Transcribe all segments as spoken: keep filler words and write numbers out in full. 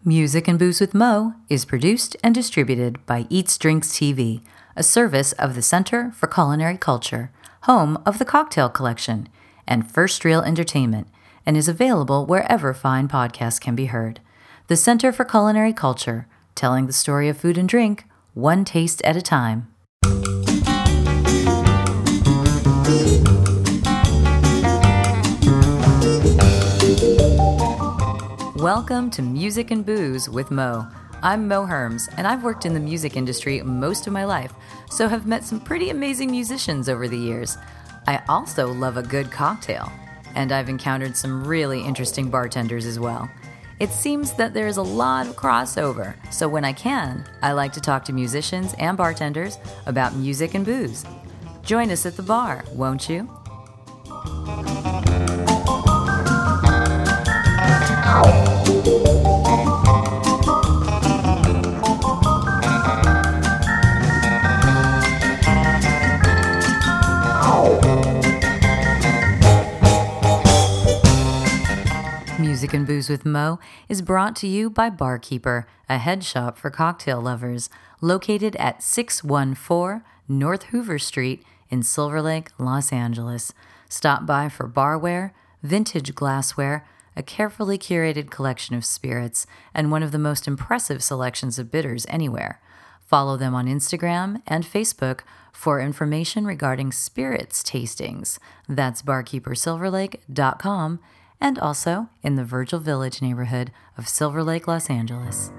Music and Booze with Mo is produced and distributed by Eats Drinks T V, a service of the Center for Culinary Culture, home of the Cocktail Collection, and First Reel Entertainment, and is available wherever fine podcasts can be heard. The Center for Culinary Culture, telling the story of food and drink, one taste at a time. Welcome to Music and Booze with Mo. I'm Mo Herms, and I've worked in the music industry most of my life, so have met some pretty amazing musicians over the years. I also love a good cocktail, and I've encountered some really interesting bartenders as well. It seems that there's a lot of crossover, so when I can, I like to talk to musicians and bartenders about music and booze. Join us at the bar, won't you? Music and Booze with Mo is brought to you by Barkeeper, a head shop for cocktail lovers, located at six one four North Hoover Street in Silver Lake, Los Angeles. Stop by for barware, vintage glassware, a carefully curated collection of spirits, and one of the most impressive selections of bitters anywhere. Follow them on Instagram and Facebook for information regarding spirits tastings. That's barkeeper silver lake dot com, and also in the Virgil Village neighborhood of Silver Lake, Los Angeles.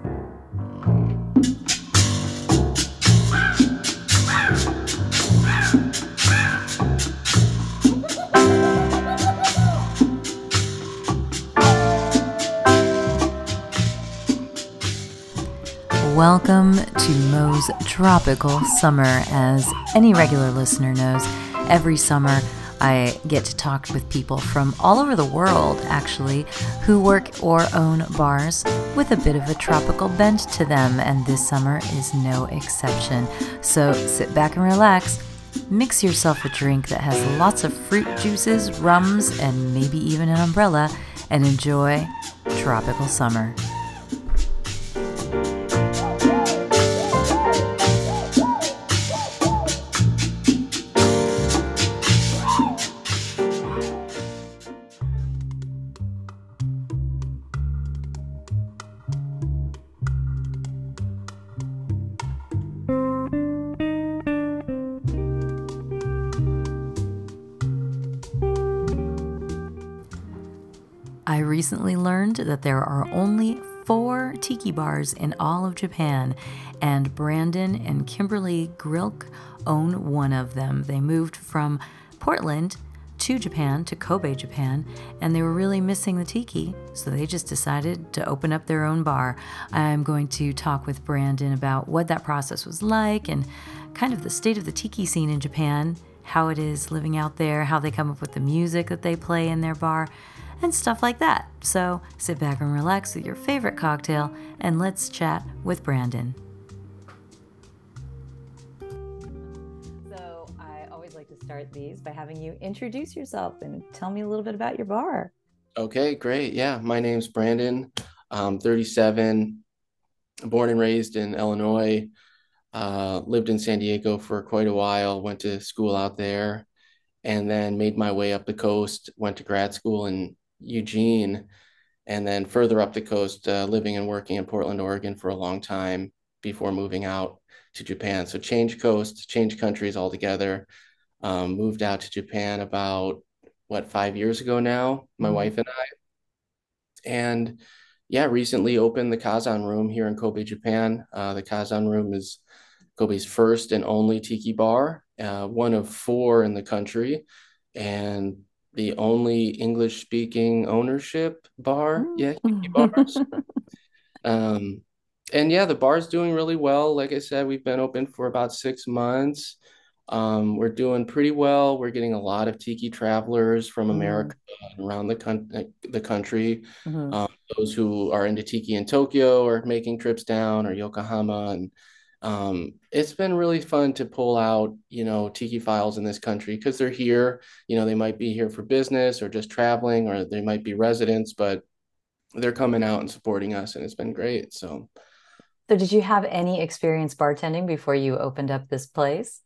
Welcome to Mo's Tropical Summer. As any regular listener knows, every summer I get to talk with people from all over the world, actually, who work or own bars with a bit of a tropical bent to them, and this summer is no exception. So sit back and relax, mix yourself a drink that has lots of fruit juices, rums, and maybe even an umbrella, and enjoy tropical summer. I recently learned that there are only four tiki bars in all of Japan, and Brandon and Kimberly Grilk own one of them. They moved from Portland to Japan, to Kobe, Japan, and they were really missing the tiki, so they just decided to open up their own bar. I'm going to talk with Brandon about what that process was like and kind of the state of the tiki scene in Japan, how it is living out there, how they come up with the music that they play in their bar, and stuff like that. So sit back and relax with your favorite cocktail, and let's chat with Brandon. So I always like to start these by having you introduce yourself and tell me a little bit about your bar. Okay, great. Yeah, my name's Brandon. I'm thirty-seven, born and raised in Illinois. Uh, lived in San Diego for quite a while, went to school out there, and then made my way up the coast, went to grad school in Eugene, and then further up the coast, uh, living and working in Portland, Oregon for a long time before moving out to Japan. So change coast, change countries altogether. Um, moved out to Japan about, what, five years ago now, my mm-hmm. wife and I. And yeah, recently opened the Kazan Room here in Kobe, Japan. Uh, the Kazan Room is Kobe's first and only tiki bar, uh, one of four in the country, and the only English-speaking ownership bar. Yeah, tiki bars. um, and yeah, the bar's doing really well. Like I said, we've been open for about six months. Um, we're doing pretty well. We're getting a lot of tiki travelers from America mm-hmm. and around the, con- the country. Mm-hmm. Um, those who are into tiki in Tokyo or making trips down, or Yokohama, and Um, it's been really fun to pull out, you know, tiki files in this country because they're here. You know, they might be here for business or just traveling, or they might be residents, but they're coming out and supporting us, and it's been great. So So did you have any experience bartending before you opened up this place?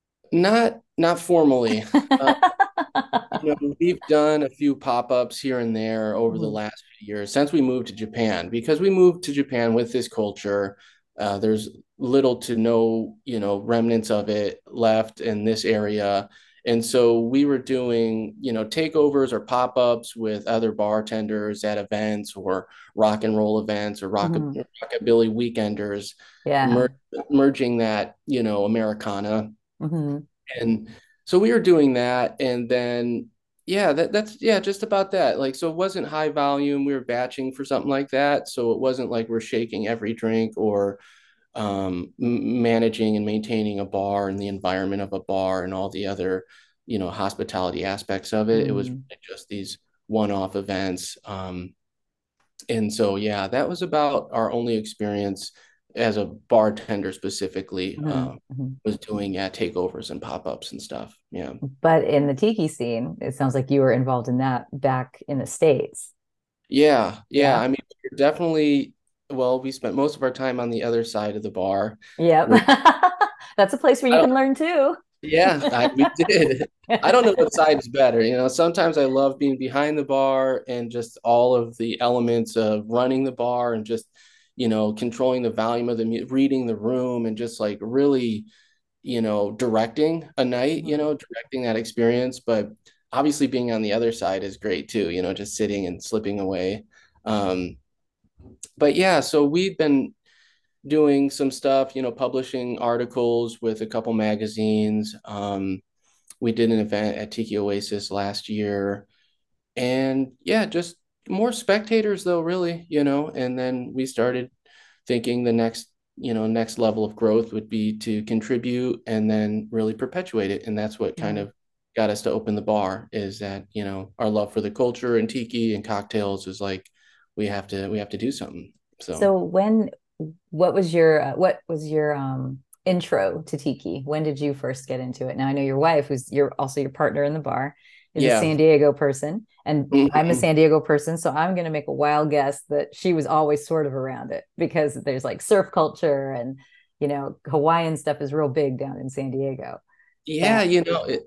not not formally. Uh, you know, we've done a few pop-ups here and there over the Mhm. last few years since we moved to Japan, because we moved to Japan with this culture. Uh, there's little to no, you know, remnants of it left in this area. And so we were doing, you know, takeovers or pop-ups with other bartenders at events or rock and roll events or rock, Mhm. rockabilly weekenders, Yeah. mer merging that, you know, Americana. Hmm. And so we were doing that. And then, yeah, that, that's, yeah, just about that. Like, so it wasn't high volume. We were batching for something like that. So it wasn't like we're shaking every drink or um, managing and maintaining a bar and the environment of a bar and all the other, you know, hospitality aspects of it. It was Mm. really just these one-off events. Um, and so, yeah, that was about our only experience as a bartender specifically, Hmm. uh, Hmm. was doing, yeah, takeovers and pop-ups and stuff. Yeah. But in the tiki scene, it sounds like you were involved in that back in the States. Yeah. Yeah. Yeah. I mean, we're definitely, well, we spent most of our time on the other side of the bar, Yep. which That's a place where I you don't, can learn too. yeah, I, we did. I don't know what side is better. You know, sometimes I love being behind the bar and just all of the elements of running the bar and just, you know, controlling the volume of the music, reading the room, and just like really, you know, directing a night, you Mhm. know, directing that experience. But obviously being on the other side is great too, you know, just sitting and slipping away. Um, but yeah, so we've been doing some stuff, you know, publishing articles with a couple magazines. Um, we did an event at Tiki Oasis last year. And yeah, just more spectators though, really, you know, and then we started thinking the next, you know, next level of growth would be to contribute and then really perpetuate it. And that's what kind Mhm. of got us to open the bar, is that, you know, our love for the culture and tiki and cocktails is like, we have to, we have to do something. So So when, what was your, uh, what was your um, intro to tiki? When did you first get into it? Now I know your wife, who's you're also your partner in the bar, is a yeah. San Diego person, and I'm a Mhm. San Diego person. So I'm going to make a wild guess that she was always sort of around it because there's like surf culture and, you know, Hawaiian stuff is real big down in San Diego. Yeah, And you know, it,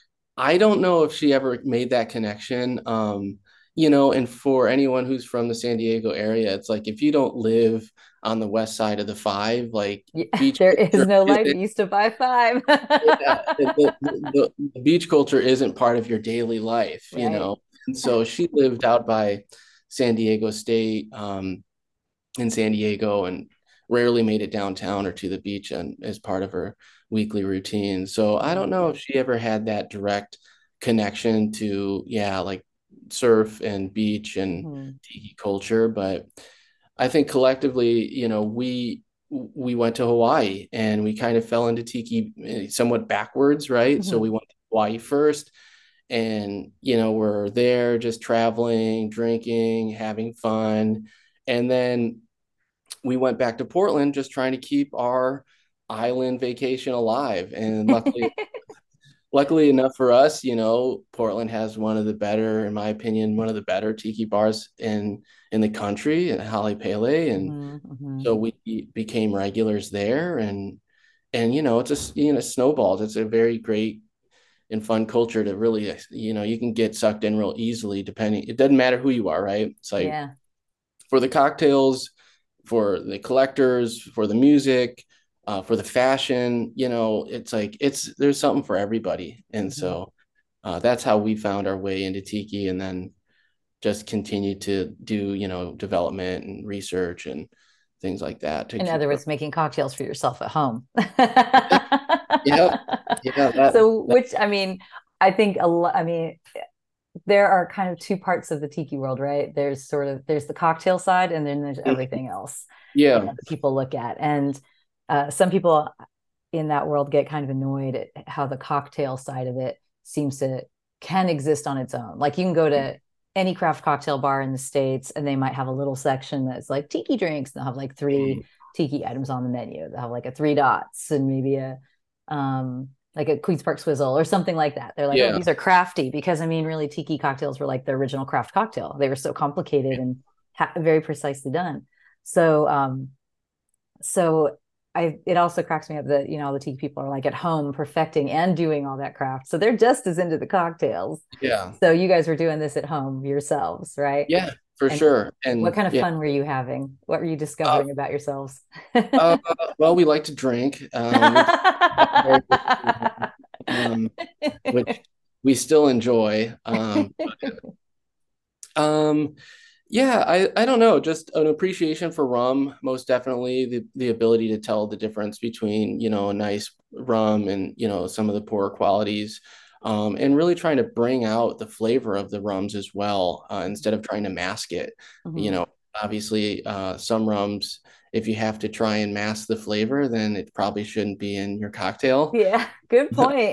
I don't know if she ever made that connection. Um, you know, and for anyone who's from the San Diego area, it's like if you don't live on the west side of the five, like yeah, beach there is culture no life isn't, east of I five. yeah, the, the, the beach culture isn't part of your daily life, you Right. know. And so she lived out by San Diego State, um, in San Diego, and rarely made it downtown or to the beach and as part of her weekly routine. So I don't know if she ever had that direct connection to, yeah, like surf and beach and Mhm. tiki culture, but I think collectively, you know, we we went to Hawaii and we kind of fell into tiki eh, somewhat backwards, right? So Mhm. we went to Hawaii first, and you know, we're there just traveling, drinking, having fun. And then we went back to Portland just trying to keep our island vacation alive. And luckily, luckily enough for us, you know, Portland has one of the better, in my opinion, one of the better tiki bars in in the country, at Holly Pele. And Mhm. Mhm. so we became regulars there. And and you know, it's just, you know, snowballs. It's a very great and fun culture to really, you know, you can get sucked in real easily depending. It doesn't matter who you are, right? It's like Yeah. for the cocktails, for the collectors, for the music, uh, for the fashion, you know, it's like it's there's something for everybody. And Mhm. so uh, that's how we found our way into tiki, and then just continued to do, you know, development and research and things like that to In keep other growing. words, making cocktails for yourself at home. Yeah, yeah, that, So, that which I mean, I think a lot, I mean, there are kind of two parts of the tiki world, right? There's sort of there's the cocktail side and then there's everything else that yeah, people look at. And uh, some people in that world get kind of annoyed at how the cocktail side of it seems to can exist on its own. Like you can go to any craft cocktail bar in the States and they might have a little section that's like tiki drinks. They'll have like three tiki items on the menu. They'll have like a three dots and maybe a um like a Queens Park Swizzle or something like that. They're like, oh, yeah, these are crafty because I mean, really, tiki cocktails were like the original craft cocktail. They were so complicated and ha- very precisely done. So, um, so I it also cracks me up that you know all the tiki people are like at home perfecting and doing all that craft. So they're just as into the cocktails. Yeah. So you guys were doing this at home yourselves, right? Yeah, for And sure. what And kind of yeah, fun were you having? What were you uh, discovering about yourselves? uh, well, we like to drink, um, which, very um, which we still enjoy. Um, um, yeah, I, I don't know, just an appreciation for rum, most definitely the the ability to tell the difference between, you know, a nice rum and, you know, some of the poorer qualities. Um, and really trying to bring out the flavor of the rums as well, uh, instead of trying to mask it. You Mhm. know, obviously, uh, some rums, if you have to try and mask the flavor, then it probably shouldn't be in your cocktail. Yeah, good point.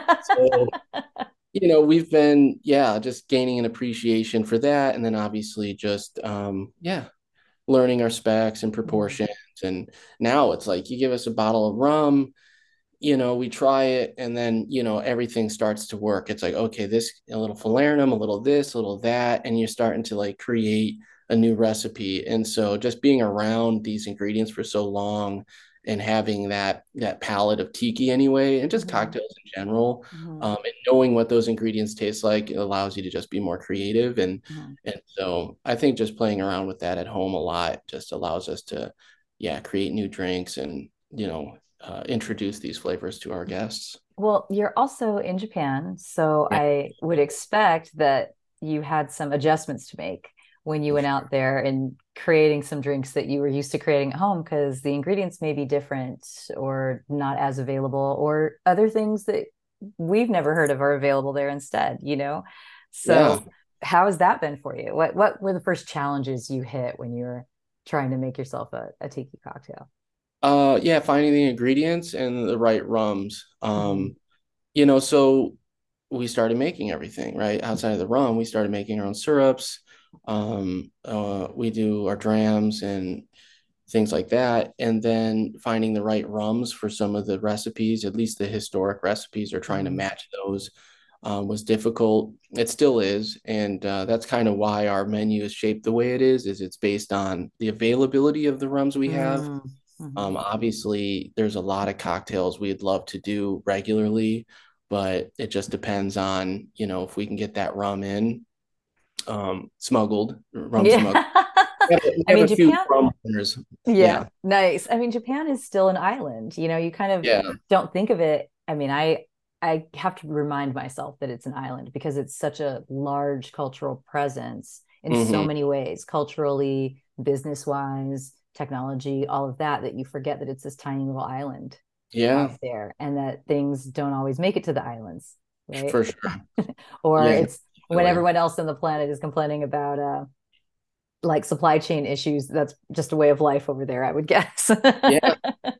So, you know, we've been, yeah, just gaining an appreciation for that. And then obviously just, um, yeah, learning our specs and Mhm. proportions. And now it's like you give us a bottle of rum, you know, we try it, and then, you know, everything starts to work. It's like, okay, this, a little falernum, a little this, a little that, and you're starting to like create a new recipe. And so just being around these ingredients for so long and having that that palette of tiki anyway, and just Mhm. cocktails in general, Mhm. um, and knowing what those ingredients taste like, it allows you to just be more creative. And Mhm. and so I think just playing around with that at home a lot just allows us to, yeah, create new drinks and, you know, uh, introduce these flavors to our guests. Well, you're also in Japan, so Yeah, I would expect that you had some adjustments to make when you for went sure. out there and creating some drinks that you were used to creating at home because the ingredients may be different or not as available, or other things that we've never heard of are available there instead, you know? Yeah. So how has that been for you? What what were the first challenges you hit when you were trying to make yourself a, a tiki cocktail? Uh, yeah, finding the ingredients and the right rums. Mhm. Um, you know, so we started making everything, right? Outside of the rum, we started making our own syrups. Um, uh, we do our drams and things like that. And then finding the right rums for some of the recipes, at least the historic recipes, or trying to Mhm. match those, um, was difficult. It still is. And uh, that's kind of why our menu is shaped the way it is, is it's based on the availability of the rums we have. Mm. Mhm. Um, obviously, there's a lot of cocktails we'd love to do regularly, but it just depends on, you know, if we can get that rum in, um, smuggled, rum Yeah. smuggled. We have, we I have mean, a few Japan, rum runners. yeah, Yeah, nice. I mean, Japan is still an island. You know, you kind of yeah. don't think of it. I mean, I I have to remind myself that it's an island because it's such a large cultural presence in so Hmm. many ways, culturally, business-wise, technology, all of that, that you forget that it's this tiny little island out Yeah, there and that things don't always make it to the islands, right? for sure. Or Yeah, it's when definitely. everyone else on the planet is complaining about uh like supply chain issues, that's just a way of life over there, I would guess. Yeah,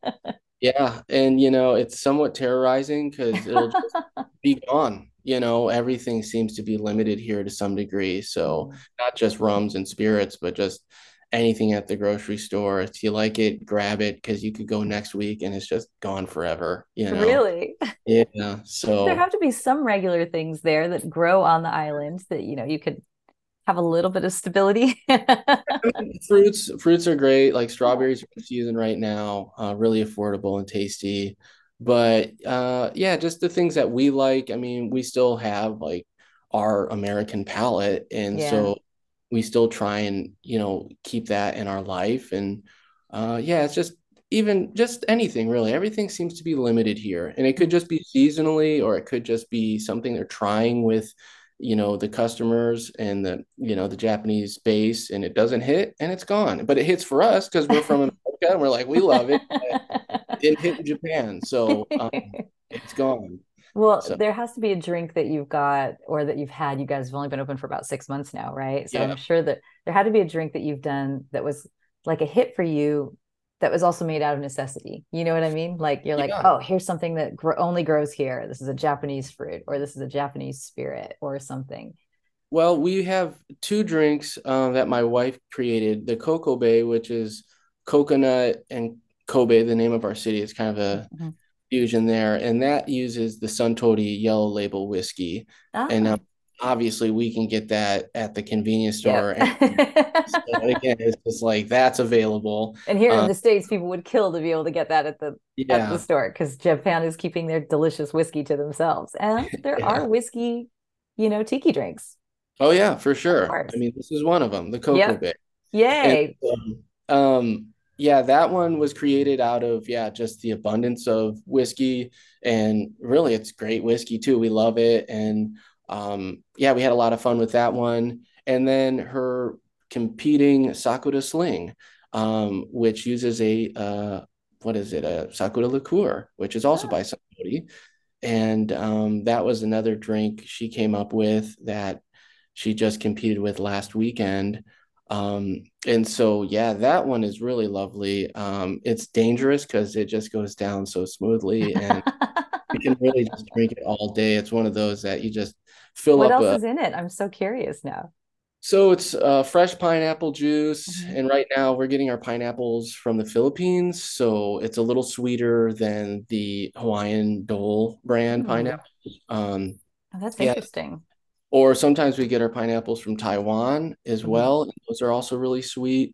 yeah. And, you know, it's somewhat terrorizing because it'll just be gone. You know, everything seems to be limited here to some degree. So Mhm. not just rums and spirits, but just anything at the grocery store. If you like it, grab it because you could go next week and it's just gone forever, you know? Really? Yeah. There So have to be some regular things there that grow on the island that, you know, you could have a little bit of stability. fruits, fruits are great. Like strawberries are in season right now, uh, really affordable and tasty. But uh, yeah, just the things that we like. I mean, we still have like our American palate, and Yeah. so we still try and, you know, keep that in our life. And uh, yeah, it's just even just anything really. Everything seems to be limited here, and it could just be seasonally, or it could just be something they're trying with, you know, the customers and the, you know, the Japanese base, and it doesn't hit and it's gone. But it hits for us because we're from America and we're like, we love it. But it didn't hit in Japan. So um, it's gone. Well, So there has to be a drink that you've got or that you've had. You guys have only been open for about six months now, right? So I'm yeah. sure that there had to be a drink that you've done that was like a hit for you that was also made out of necessity. You know what I mean? Like you're like, Yeah. oh, here's something that gr only grows here. This is a Japanese fruit, or this is a Japanese spirit, or something. Well, we have two drinks uh, that my wife created. The Coco Bay, which is coconut and Kobe, the name of our city. It's kind of a Mhm. fusion there, and that uses the Suntory Yellow Label whiskey. And now Ah. obviously we can get that at the convenience Yep. store. And so again, it's just like that's available. And here in Um, the States, people would kill to be able to get that at the at the yeah, store because Japan is keeping their delicious whiskey to themselves. And there are yeah. whiskey, you know, tiki drinks, Oh yeah, for of sure. I course. mean, this is one of them, the cocoa Yep. bit. And Yay. um, um, yeah, that one was created out of yeah, just the abundance of whiskey, and really, it's great whiskey too. We love it, and um, yeah, we had a lot of fun with that one. And then her competing Sakura Sling, um, which uses a uh, what is it, a Sakura liqueur, which is also Oh, by somebody. And um, that was another drink she came up with that she just competed with last weekend. Um, and so, yeah, that one is really lovely. Um, it's dangerous because it just goes down so smoothly, and you can really just drink it all day. It's one of those that you just fill what up else a. is in it? I'm so curious now. So it's uh, fresh pineapple juice, Mhm. and right now we're getting our pineapples from the Philippines, so it's a little sweeter than the Hawaiian Dole brand Hmm. pineapple. Um, Oh, that's yeah, interesting. or sometimes we get our pineapples from Taiwan as Mhm. well. And those are also really sweet.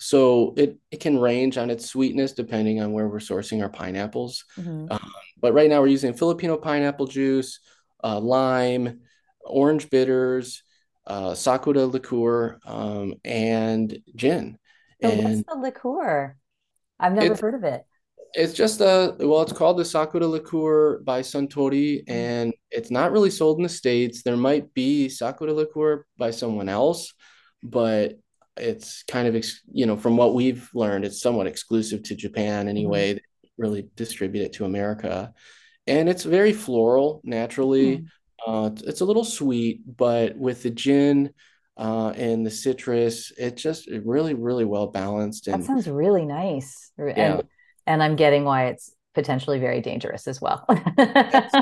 So it, it can range on its sweetness depending on where we're sourcing our pineapples. Mhm. Um, but right now we're using Filipino pineapple juice, uh, lime, orange bitters, uh, Sakura liqueur, um, and gin. So what's And the liqueur? I've never it's heard of it. it's just a well, it's called the Sakura liqueur by Suntory, Mhm. and it's not really sold in the States. There might be Sakura liqueur by someone else, but it's kind of ex you know, from what we've learned, it's somewhat exclusive to Japan Mhm. anyway. They really distribute it to America, and it's very floral naturally. Hmm. Uh, it's, it's a little sweet, but with the gin uh, and the citrus, it just it really, really well balanced. That And sounds really nice. yeah, And and I'm getting why it's potentially very dangerous as well. yes.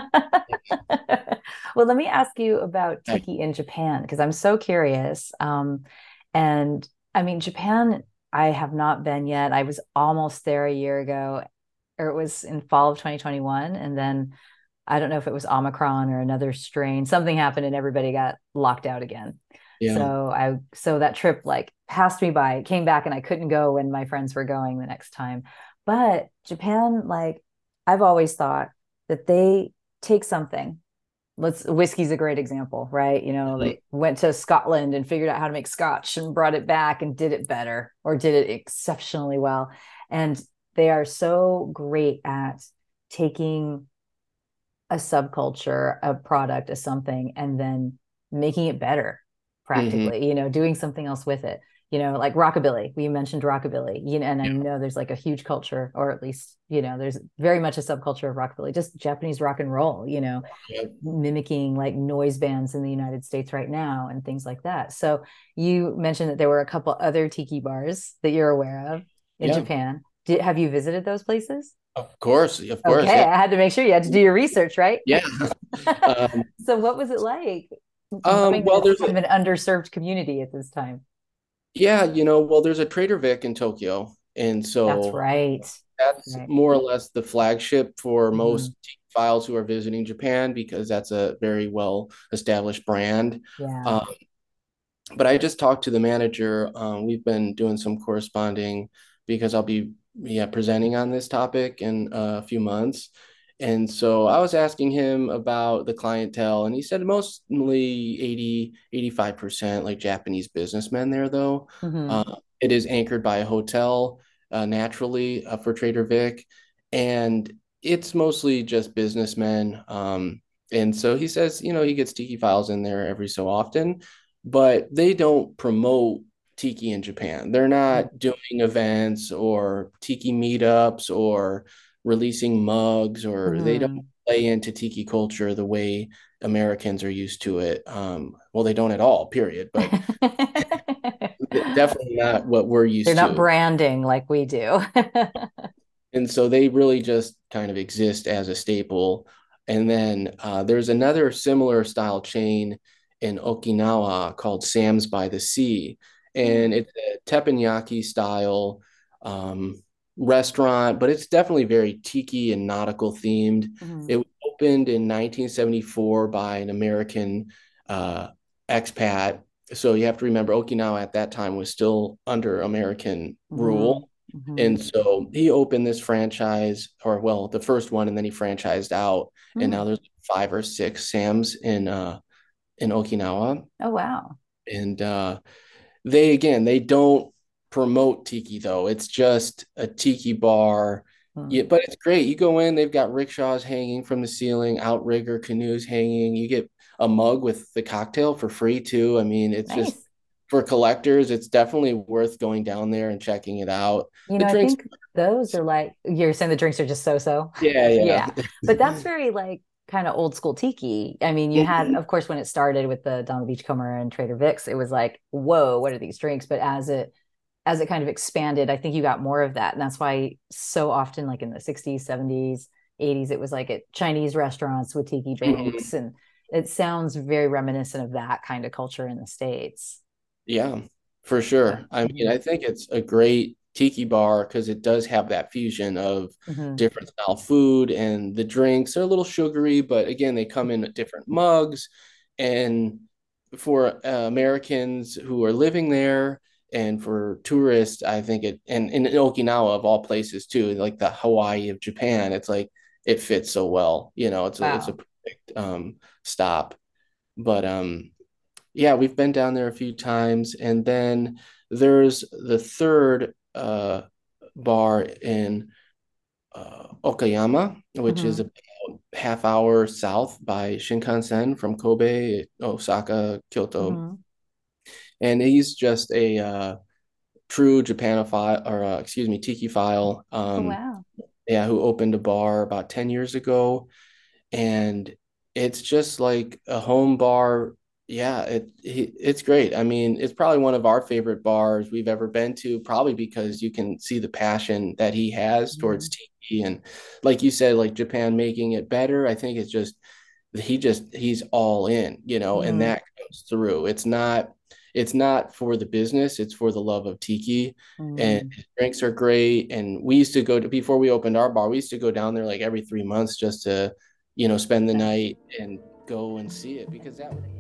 Well, let me ask you about tiki in Japan because I'm so curious. Um, and I mean, Japan, I have not been yet. I was almost there a year ago, or it was in fall of twenty twenty-one. And then I don't know if it was Omicron or another strain. Something happened and everybody got locked out again. Yeah. So I so that trip like passed me by, came back and I couldn't go when my friends were going the next time. But Japan, like I've always thought that they take something. Let's whiskey's a great example, right? You know, Mhm. they went to Scotland and figured out how to make scotch and brought it back and did it better or did it exceptionally well. And they are so great at taking a subculture, a product, a something, and then making it better Mhm. practically, you know, doing something else with it. You know, like rockabilly. We mentioned rockabilly, you know, and I Yeah. know there's like a huge culture, or at least, you know, there's very much a subculture of rockabilly, just Japanese rock and roll, you know, Yeah. mimicking like noise bands in the United States right now and things like that. So you mentioned that there were a couple other tiki bars that you're aware of in Yeah. Japan. Did, have you visited those places? Of course. Of course. Okay, Yeah. I had to make sure you had to do your research, right? Yeah. Um, So what was it like um, knowing that well, it's there's kind a, of an underserved community at this time? yeah, you know, well, there's a Trader Vic in Tokyo. And That's so right. that's Right. more or less the flagship for Mhm. most files who are visiting Japan because that's a very well established brand. Yeah. Um, but I just talked to the manager. Um, we've been doing some corresponding because I'll be yeah presenting on this topic in a few months. And so I was asking him about the clientele, and he said mostly eighty, eighty-five percent like Japanese businessmen there, though. Hmm. Uh, it is anchored by a hotel, uh, naturally, uh, for Trader Vic, and it's mostly just businessmen. Um, and so he says, you know, he gets Tiki Files in there every so often, but they don't promote tiki in Japan. They're not doing events or tiki meetups or releasing mugs, or they don't Hmm. play into tiki culture the way Americans are used to it. Um, well, they don't at all, period, but definitely not what we're They're used not to. branding like we do. And so they really just kind of exist as a staple. And then uh, there's another similar style chain in Okinawa called Sam's by the Sea. And it's a teppanyaki style um, restaurant, but it's definitely very tiki and nautical themed. Mhm. It was opened in nineteen seventy-four by an American uh, expat. So you have to remember Okinawa at that time was still under American Mm-hmm. rule. Mm-hmm. And so he opened this franchise, or well, the first one, and then he franchised out. And Mm. now there's five or six Sam's in uh in Okinawa. Oh, wow. And uh they again, they don't promote tiki though. It's just a tiki bar. Mm. Yeah, but it's great. You go in, they've got rickshaws hanging from the ceiling, outrigger canoes hanging. You get a mug with the cocktail for free too. I mean, it's just Nice. for collectors, it's definitely worth going down there and checking it out. You The know, I drinks, think those are like you're saying the drinks are just so-so. yeah, yeah. Yeah. But that's very like kind of old school tiki. I mean, you had, Mhm. of course, when it started with the Donald Beachcomber and Trader Vic's, it was like, whoa, what are these drinks? But as it as it kind of expanded, I think you got more of that. And that's why so often, like in the sixties, seventies, eighties, it was like at Chinese restaurants with tiki Mhm. drinks. And it sounds very reminiscent of that kind of culture in the States. Yeah, for So, sure. I mean, mhm, I think it's a great tiki bar because it does have that fusion of mhm, different style food and the drinks are a little sugary, but again, they come in different mugs. And for uh, Americans who are living there and for tourists, I think it, and, and in Okinawa of all places too, like the Hawaii of Japan, it's like it fits so well. You know, it's a it's a wow. perfect um, stop. But um, yeah, we've been down there a few times. And then there's the third uh, bar in uh, Okayama, which is Mhm, about half hour south by Shinkansen from Kobe, Osaka, Kyoto. mhm. And he's just a uh, true Japanophile, or uh, excuse me, Tiki file. Oh, Um, wow. yeah, who opened a bar about ten years ago, and it's just like a home bar. Yeah, it, it it's great. I mean, it's probably one of our favorite bars we've ever been to, probably because you can see the passion that he has towards Mhm, T V, and like you said, like Japan making it better. I think it's just he just he's all in, you know, and mhm, that comes through. It's not it's not for the business, it's for the love of tiki. And mhm. his drinks are great. And we used to go to before we opened our bar, we used to go down there like every three months just to you know, spend the Nice. night and go and see it because that would.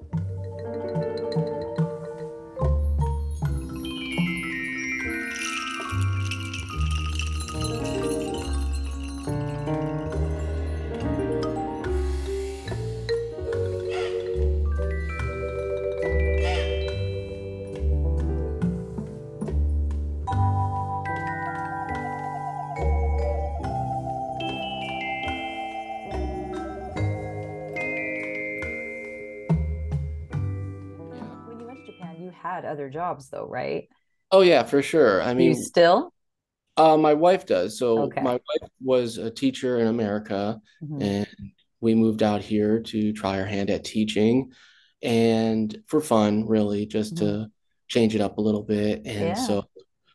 Yeah. When you went to Japan, you had other jobs though, right? Oh yeah, for sure. I Do you mean, still? uh, my wife does. So my Okay. wife was a teacher in America, Mhm, and we moved out here to try our hand at teaching, and for fun, really, just mhm. to change it up a little bit. And Yeah. so,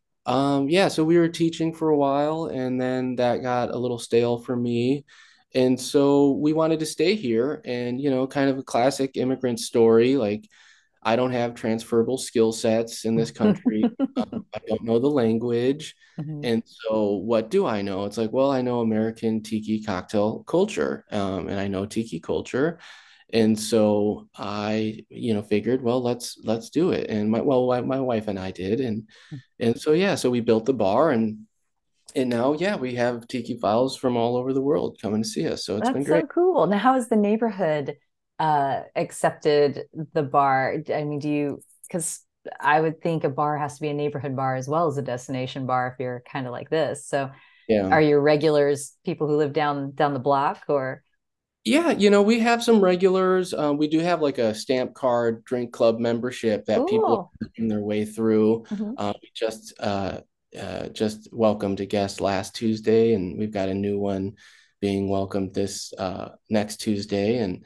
um, yeah, so we were teaching for a while, and then that got a little stale for me. And so we wanted to stay here, and you know, kind of a classic immigrant story, like I don't have transferable skill sets in this country. Um, I don't know the language. Mhm. And so what do I know? It's like, well, I know American tiki cocktail culture, um, and I know tiki culture. And so I, you know, figured, well, let's let's do it. And my well, my, my wife and I did. And and so yeah, so we built the bar and and now, yeah, we have tiki files from all over the world coming to see us. So it's been That's great. so cool. Now, how has the neighborhood uh accepted the bar? I mean, do you, because I would think a bar has to be a neighborhood bar as well as a destination bar if you're kind of like this. So Yeah. are your regulars people who live down down the block or Yeah, you know, we have some regulars. Um, we do have like a stamp card drink club membership that people are cool? working their way through. Mhm. Uh, we just uh, uh, just welcomed a guest last Tuesday, and we've got a new one being welcomed this uh, next Tuesday. And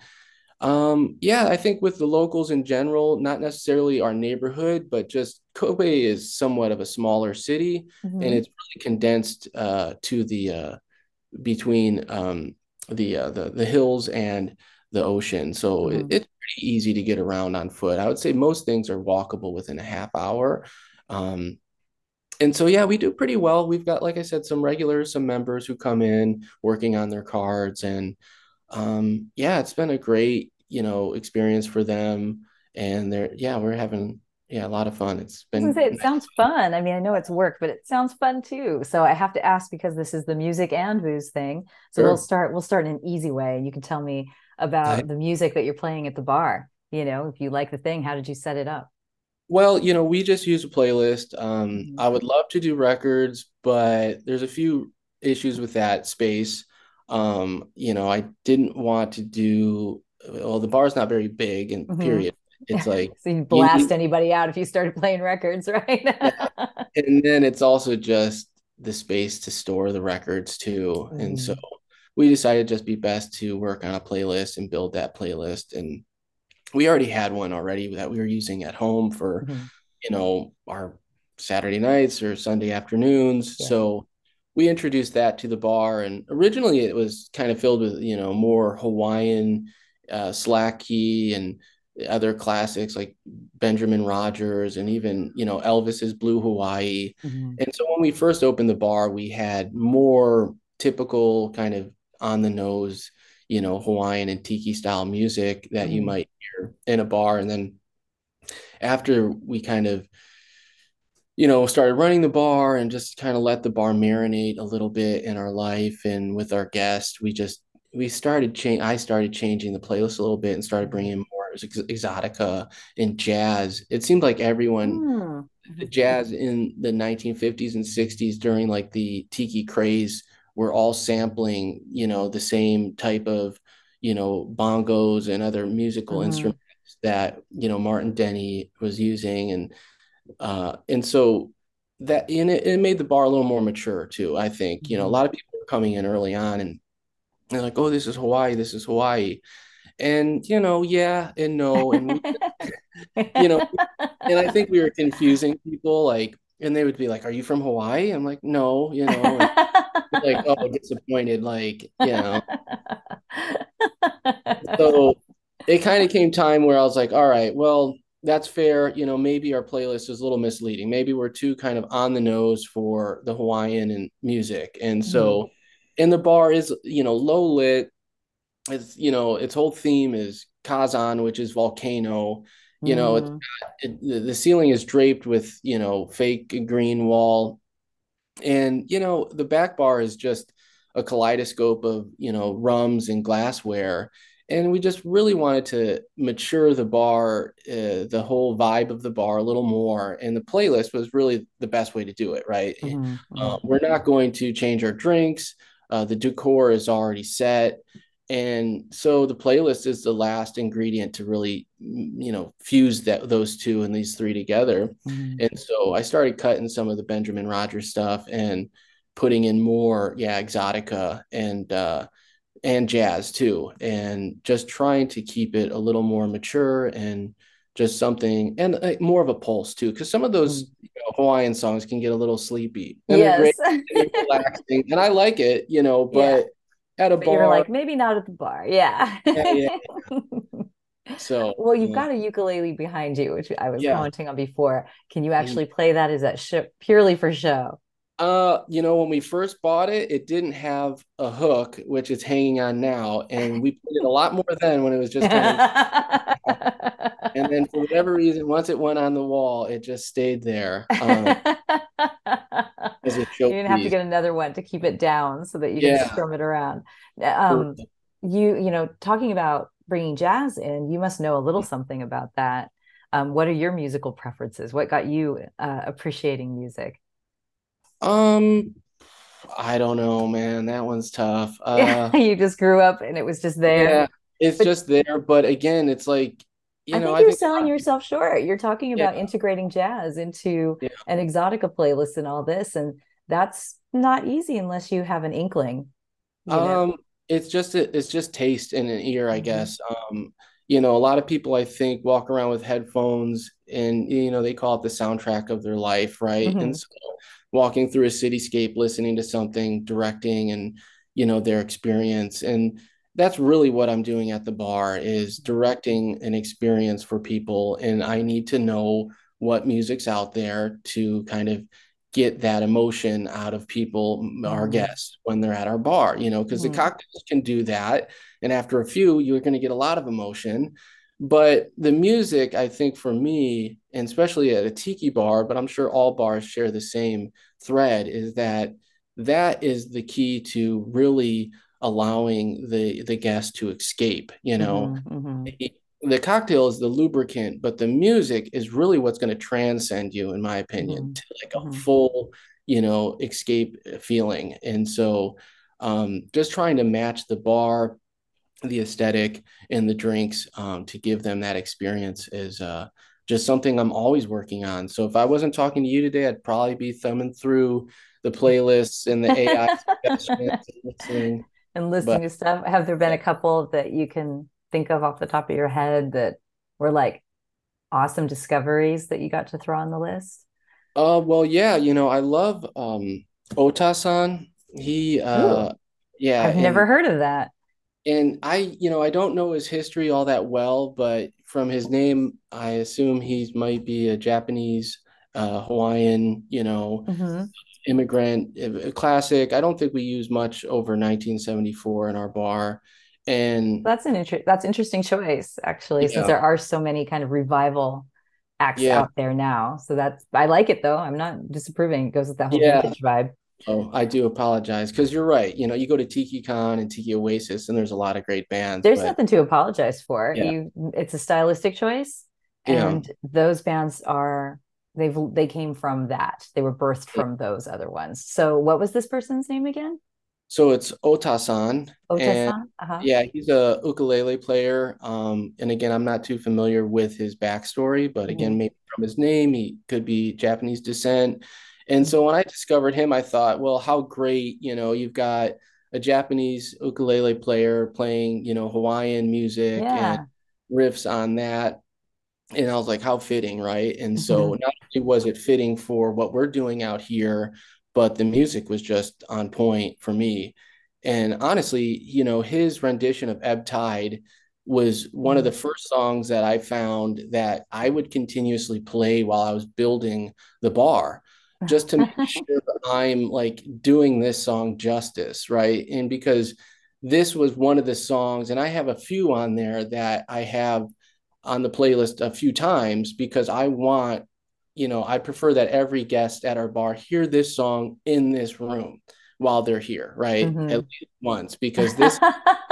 um, yeah, I think with the locals in general, not necessarily our neighborhood, but just Kobe is somewhat of a smaller city, and Mhm. it's really condensed uh, to the uh, between um, the, uh, the the hills and the ocean. So it, Mhm. it's pretty easy to get around on foot. I would say most things are walkable within a half hour. Um, and so yeah, we do pretty well. We've got, like I said, some regulars, some members who come in working on their cards, and um, yeah, it's been a great you know, experience for them. And they're, yeah, we're having, yeah, a lot of fun. It's I was gonna say been, it sounds fun. I mean, I know it's work, but it sounds fun too. So I have to ask because this is the music and booze thing. So we'll sure. start we'll start in an easy way and you can tell me I, about the music that you're playing at the bar. You know, if you like the thing, how did you set it up? well, you know, we just use a playlist. Um, Mhm. I would love to do records, but there's a few issues with that space. Um, you know, I didn't want to do, well, the bar's not very big and Mhm. period. It's like So you you blast need, anybody out if you started playing records, right? yeah. And then it's also just the space to store the records too. And so Mhm. we decided just be best to work on a playlist and build that playlist. And we already had one already that we were using at home for, Mhm. you know, our Saturday nights or Sunday afternoons. Yeah. So we introduced that to the bar. And originally it was kind of filled with, you know, more Hawaiian, uh, slack key and other classics like Benjamin Rogers and even, you know, Elvis's Blue Hawaii. Mhm. And so when we first opened the bar, we had more typical kind of on the nose, you know, Hawaiian and tiki style music that you Mhm. might hear in a bar. And then after we kind of, you know, started running the bar and just kind of let the bar marinate a little bit in our life and with our guests, we just we started change. I started changing the playlist a little bit and started Mhm. bringing in more ex- exotica and jazz. It seemed like everyone, Mhm. the jazz in the nineteen fifties and sixties during like the tiki craze were all sampling, you know, the same type of, you know, bongos and other musical Mhm. instruments that, you know, Martin Denny was using. And uh, and so that and it, it made the bar a little more mature too. I think, you know, a Mhm. lot of people were coming in early on and they're like, "Oh, this is Hawaii. This is Hawaii." And you know, yeah and no, and we, you know, and I think we were confusing people, like, and they would be like, "Are you from Hawaii?" I'm like, "No," you know, and like, "Oh, disappointed," like, you know. So it kind of came time where I was like, all right, well, that's fair. You know, maybe our playlist is a little misleading. Maybe we're too kind of on the nose for the Hawaiian and music. And Mhm. so, and the bar is, you know, low lit. It's, you know, its whole theme is Kazan, which is volcano. You know, it's Mhm. it, the the ceiling is draped with, you know, fake green wall, and, you know, the back bar is just a kaleidoscope of, you know, rums and glassware. And we just really wanted to mature the bar, uh, the whole vibe of the bar a little more. And the playlist was really the best way to do it, right? Mhm. Uh, Mhm. we're not going to change our drinks. Uh, the decor is already set. And so the playlist is the last ingredient to really, you know, fuse that those two and these three together. Mhm. And so I started cutting some of the Benjamin Rogers stuff and putting in more, yeah, exotica and uh and jazz too. And just trying to keep it a little more mature and just something and uh, more of a pulse too. Because some of those, Mhm. you know, Hawaiian songs can get a little sleepy and they're Yes. great and they're relaxing. And I like it, you know, Yeah. but at a But you were bar, like, maybe not at the bar. Yeah. yeah, yeah. So Well, you've uh, got a ukulele behind you, which I was yeah. commenting on before. Can you actually play that? Is that sh purely for show? Uh, you know, when we first bought it, it didn't have a hook, which it's hanging on now, and we played it a lot more then when it was just kind of, and then for whatever reason, once it went on the wall, it just stayed there um, as a You didn't have to showpiece. get another one to keep it down so that you can Yeah, strum it around. Um, correct. you, you know, talking about bringing jazz in, you must know a little something about that. Um, what are your musical preferences? What got you uh, appreciating music? Um, I don't know, man. That one's tough. Yeah, Uh, you just grew up and it was just there. yeah, it's But just there, but again, it's like, you I know, think I you're think a selling lot of people, yourself short. You're talking yeah, about integrating jazz into yeah. an Exotica playlist and all this, and that's not easy unless you have an inkling, you know. Um, it's just a, it's just taste in an ear, I Mhm. guess. Um, you know, a lot of people I think walk around with headphones and you know they call it the soundtrack of their life, right? And Mhm. so walking through a cityscape, listening to something, directing and you know their experience. And that's really what I'm doing at the bar is directing an experience for people. And I need to know what music's out there to kind of get that emotion out of people, our Mm-hmm. guests, when they're at our bar, you know, because the Mm-hmm. cocktails can do that. And after a few, you're going to get a lot of emotion. But the music, I think for me, and especially at a tiki bar, but I'm sure all bars share the same thread, is that that is the key to really allowing the the guest to escape, you know. Mm-hmm. Mm-hmm. The cocktail is the lubricant, but the music is really what's going to transcend you, in my opinion, Mm-hmm. to like a Mm-hmm. full, you know, escape feeling. And so, um, just trying to match the bar, the aesthetic, and the drinks, um, to give them that experience is uh, just something I'm always working on. So if I wasn't talking to you today, I'd probably be thumbing through the playlists and the A I suggestions and listening. And But listening to stuff. Have there been yeah. a couple that you can think of off the top of your head that were like awesome discoveries that you got to throw on the list? Uh, well, yeah, you know, I love um Otasan. He uh Ooh, yeah, I've never and heard of that. and I, you know, I don't know his history all that well, but from his name, I assume he might be a Japanese, uh Hawaiian, you know, Hmm. immigrant, a classic. I don't think we use much over nineteen seventy-four in our bar. And That's an inter that's interesting choice, actually, since yeah, there are so many kind of revival acts yeah, out there now. So that's I like it though. I'm not disapproving. It goes with that whole yeah. vintage vibe. Oh, I do apologize because you're right. You know, you go to TikiCon and Tiki Oasis, and there's a lot of great bands, There's but nothing to apologize for. yeah, You, it's a stylistic choice, yeah. and those bands are they've they came from that. They were birthed from those other ones. So what was this person's name again? So it's Otasan, and Otasan? Uh-huh. yeah, he's a ukulele player. Um, and again, I'm not too familiar with his backstory, but again, Hmm. maybe from his name, he could be Japanese descent. And so when I discovered him, I thought, well, how great, you know, you've got a Japanese ukulele player playing, you know, Hawaiian music and Yeah. riffs on that. And I was like, how fitting, right? And so Hmm. not only was it fitting for what we're doing out here, but the music was just on point for me. And honestly, you know, his rendition of Ebb Tide was one of the first songs that I found that I would continuously play while I was building the bar, just to make sure I'm like doing this song justice, right? And because this was one of the songs, and I have a few on there that I have on the playlist a few times because I want, you know, I prefer that every guest at our bar hear this song in this room while they're here, right? At Hmm. least once, because this,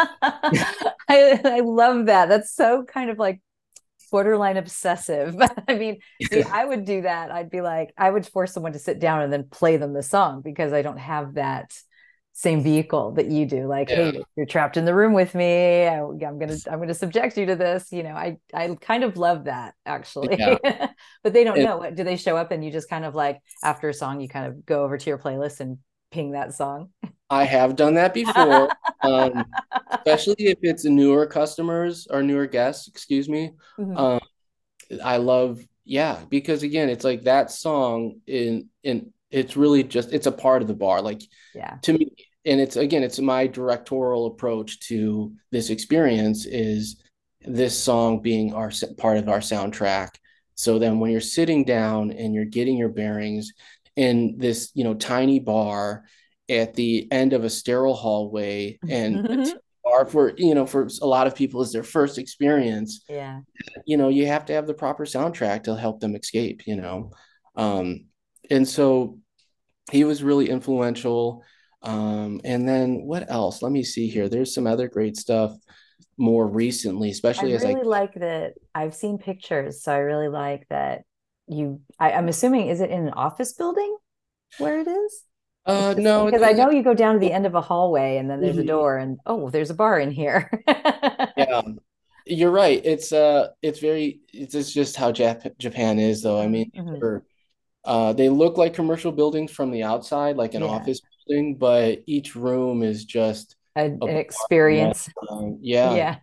I I love that. That's so kind of like borderline obsessive. I mean, see, I would do that. I'd be like, I would force someone to sit down and then play them the song because I don't have that same vehicle that you do. Like, yeah, hey, you're trapped in the room with me. I, am gonna I'm gonna subject you to this. You know, I I kind of love that actually. yeah. But they don't And know. What do they show up and you just kind of like after a song, you kind of go over to your playlist and ping that song? I have done that before, um, especially if it's newer customers or newer guests, excuse me. Mhm. Um, I love, yeah, because again, it's like that song in in it's really just it's a part of the bar. Like Yeah. to me, and it's again, it's my directorial approach to this experience is this song being our part of our soundtrack. So then when you're sitting down and you're getting your bearings in this, you know, tiny bar at the end of a sterile hallway and a bar for, you know, for a lot of people is their first experience, Yeah. you know, you have to have the proper soundtrack to help them escape, you know. Um, and so he was really influential. Um, and then what else? Let me see here. There's some other great stuff more recently, I especially as I really like that. I've seen pictures, so I really like that you. I, I'm assuming, is it in an office building where it is? It's uh just no, because it's I in know you go down to the end of a hallway and then there's a the door, and oh, there's a bar in here. yeah. You're right. It's uh it's very it's, it's just how Jap Japan is though. I mean, Hmm. they're, uh they look like commercial buildings from the outside, like an Yeah, office building, but each room is just a, a an bar on one experience. side. Yeah, Yeah.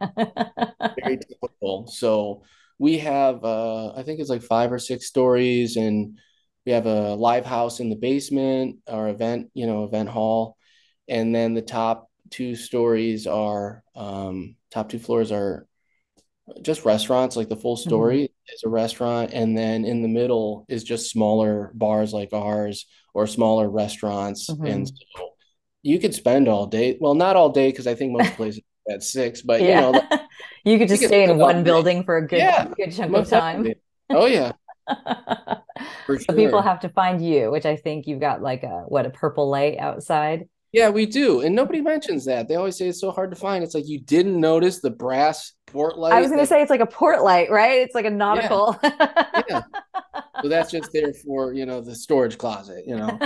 very typical. So we have uh I think it's like five or six stories, and we have a live house in the basement, our event, you know, event hall. And then the top two stories are um top two floors are just restaurants, like the full Hmm. story is a restaurant, and then in the middle is just smaller bars like ours or smaller restaurants. And Hmm. so you could spend all day. Well, not all day because I think most places at six, but you Yeah. know, like You could you just could stay in spend all one day. building for a good Yeah, good chunk of most time. definitely. Oh yeah, for So people sure. have to find you, which I think you've got like a what a purple light outside. Yeah, we do. And nobody mentions that. They always say it's so hard to find. It's like you didn't notice the brass port I was light going to that, say it's like a port light, right? It's like a yeah, nautical. yeah. So that's just there for, you know, the storage closet, you know,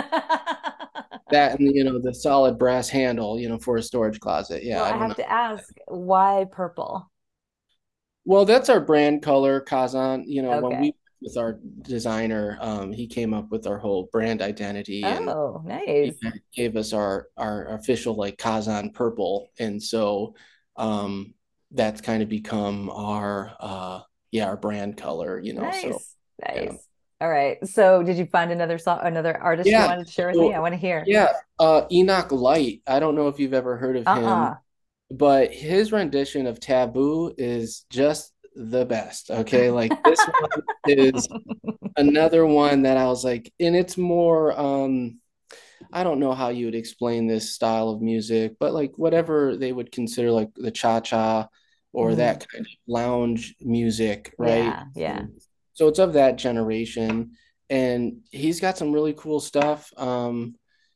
that and, you know, the solid brass handle, you know, for a storage closet. Yeah, Well, I I don't have know. to ask, why purple? Well, that's our brand color, Kazan. You know, when Okay. we with our designer, um, he came up with our whole brand identity and Oh, he nice. kind of gave us our our official like Kazan purple. And so um that's kind of become our uh yeah, our brand color, you know. So Nice. yeah. Nice. All right. So did you find another song, another artist you Yeah. wanted to share with me? I So want to hear. yeah, uh Enoch Light. I don't know if you've ever heard of him, Uh-uh. but his rendition of Taboo is just the best. Okay. Like this one is another one that I was like, and it's more um I don't know how you would explain this style of music, but like whatever they would consider like the cha-cha or Mhm. that kind of lounge music, right? Yeah, yeah. Um, so it's of that generation, and he's got some really cool stuff. Um,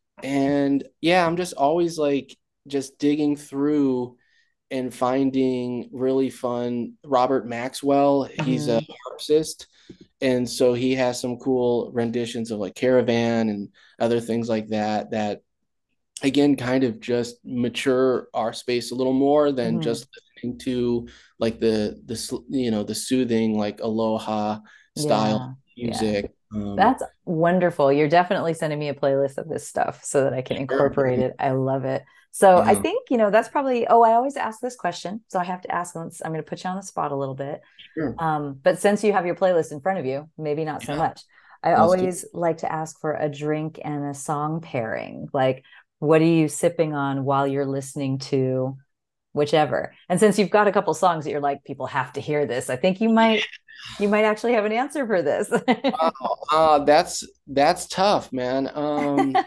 and yeah, I'm just always like just digging through and finding really fun. Robert Maxwell, he's a Hmm. harpist, and so he has some cool renditions of like Caravan and other things like that that again kind of just mature our space a little more than Hmm. just listening to like the the you know the soothing like aloha style Yeah, yeah. music. um That's wonderful. You're definitely sending me a playlist of this stuff so that I can sure. incorporate it. I love it. So I Yeah, think, you know, that's probably, oh, I always ask this question. So I have to ask, I'm going to put you on the spot a little bit. sure. Um, but since you have your playlist in front of you, maybe not so Yeah, much. I let's do always like to ask for a drink and a song pairing. Like, what are you sipping on while you're listening to whichever? And since you've got a couple songs that you're like, people have to hear this, I think you might you might actually have an answer for this. wow. uh that's that's tough, man. um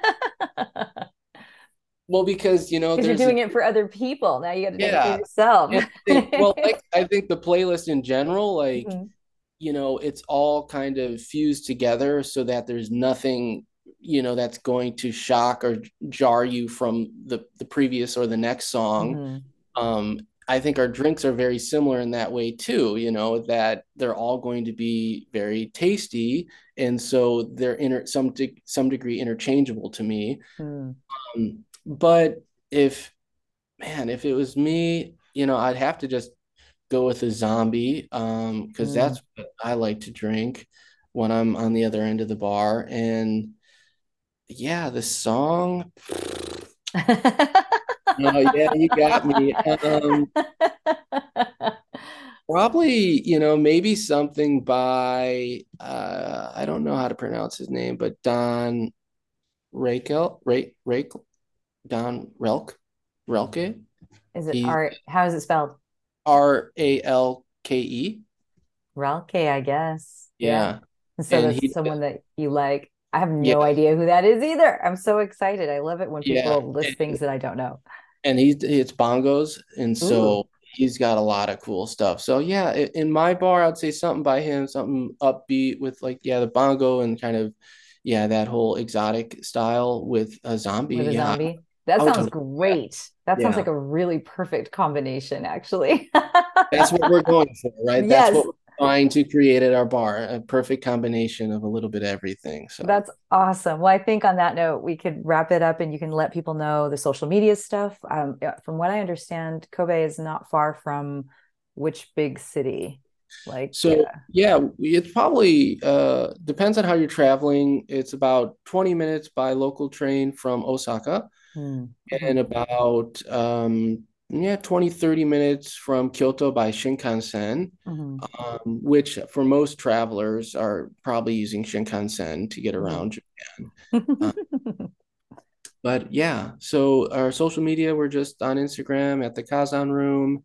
well, because you know Because you're there's a doing it for other people. Now you got to do it for yeah. yourself. And I think, well, like I think the playlist in general, like Mhm. you know, it's all kind of fused together so that there's nothing, you know, that's going to shock or jar you from the the previous or the next song. Mhm. Um, I think our drinks are very similar in that way too, you know, that they're all going to be very tasty, and so they're inter some de some degree interchangeable to me. Mhm. Um, but if man, if it was me, you know, I'd have to just go with a zombie, um, because Mhm. that's what I like to drink when I'm on the other end of the bar. And yeah, the song, oh yeah, you got me. Um, probably, you know, maybe something by uh, I don't know how to pronounce his name, but Don Rakel, Rake, Rake, Don Relk, Relke. Is it He art? How is it spelled? R A L K E. Ralke, I guess. Yeah. Yeah, And so and that's he, someone that you like. I have yeah, no idea who that is either. I'm so excited. I love it when yeah. people list things that I don't know. And he's it's bongos, and Ooh. so he's got a lot of cool stuff. So yeah, in my bar, I'd say something by him, something upbeat with like yeah the bongo and kind of yeah that whole exotic style with a zombie. With a Yeah, zombie. That I would sounds totally do that. great. That sounds Yeah, like a really perfect combination, actually. that's what we're going for, right? That's Yes, what we're trying to create at our bar, a perfect combination of a little bit of everything. So that's awesome. Well, I think on that note, we could wrap it up and you can let people know the social media stuff. Um, yeah, from what I understand, Kobe is not far from which big city? Like, So yeah. yeah, it's probably uh depends on how you're traveling. It's about twenty minutes by local train from Osaka, and Mm-hmm. about um yeah, twenty thirty minutes from Kyoto by Shinkansen, Mm-hmm. um, which for most travelers are probably using Shinkansen to get around Japan. Uh, Mm-hmm. but yeah, so our social media, we're just on Instagram at the Kazan Room.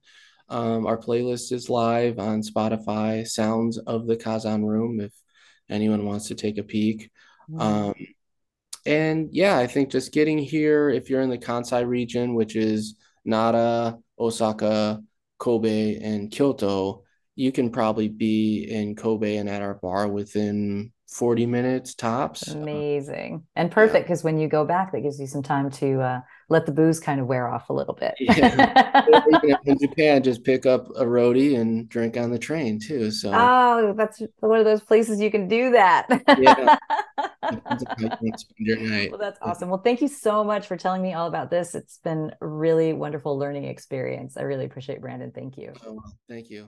Um, our playlist is live on Spotify, Sounds of the Kazan Room, if anyone wants to take a peek. Mm. Um, and yeah, I think just getting here, if you're in the Kansai region, which is Nara, Osaka, Kobe, and Kyoto, you can probably be in Kobe and at our bar within forty minutes tops. Amazing. And Yeah. perfect because when you go back, that gives you some time to uh, let the booze kind of wear off a little bit. Yeah. In Japan, just pick up a roadie and drink on the train too. So Oh, that's one of those places you can do that. yeah, depends on how you want to spend your night. Well, that's awesome. Well, thank you so much for telling me all about this. It's been a really wonderful learning experience. I really appreciate Brandon. Thank you. Oh, well, thank you.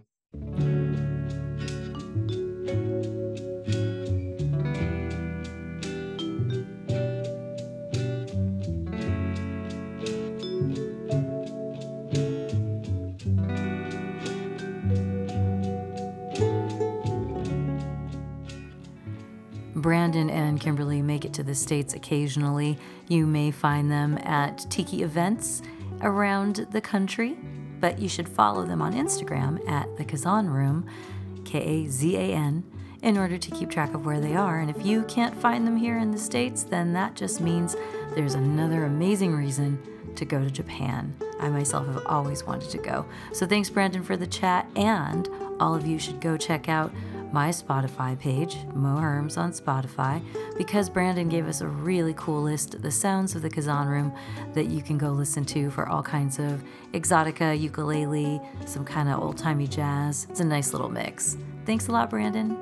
Brandon and Kimberly make it to the States occasionally. You may find them at tiki events around the country, but you should follow them on Instagram at the Kazan Room, K A Z A N, in order to keep track of where they are. And if you can't find them here in the States, then that just means there's another amazing reason to go to Japan. I myself have always wanted to go. So thanks, Brandon, for the chat, and all of you should go check out my Spotify page, Mo Herms on Spotify, because Brandon gave us a really cool list, the Sounds of the Kazan Room, that you can go listen to for all kinds of exotica, ukulele, some kind of old-timey jazz. It's a nice little mix. Thanks a lot, Brandon.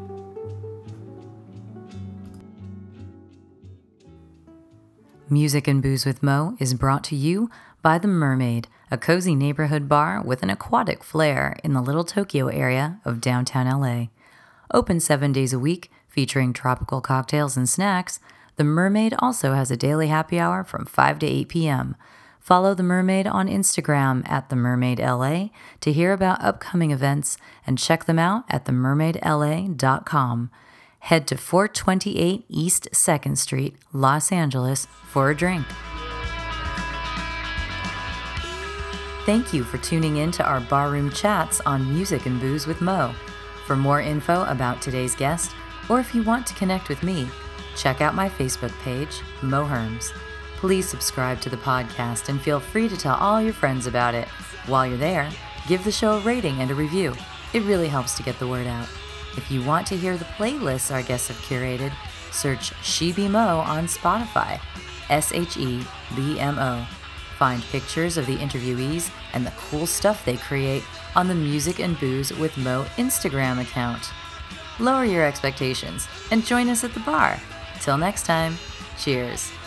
Music and Booze with Mo is brought to you by The Mermaid, a cozy neighborhood bar with an aquatic flair in the Little Tokyo area of downtown L A. Open seven days a week, featuring tropical cocktails and snacks, The Mermaid also has a daily happy hour from five to eight p.m. Follow The Mermaid on Instagram at The Mermaid L A to hear about upcoming events and check them out at the mermaid l a dot com. Head to four twenty-eight East second Street, Los Angeles for a drink. Thank you for tuning in to our barroom chats on Music and Booze with Mo. For more info about today's guest, or if you want to connect with me, check out my Facebook page, Mo Herms. Please subscribe to the podcast and feel free to tell all your friends about it. While you're there, give the show a rating and a review. It really helps to get the word out. If you want to hear the playlists our guests have curated, search She Be Mo on Spotify, S H E B M O. Find pictures of the interviewees and the cool stuff they create on the Music and Booze with Mo Instagram account. Lower your expectations and join us at the bar. Till next time, cheers.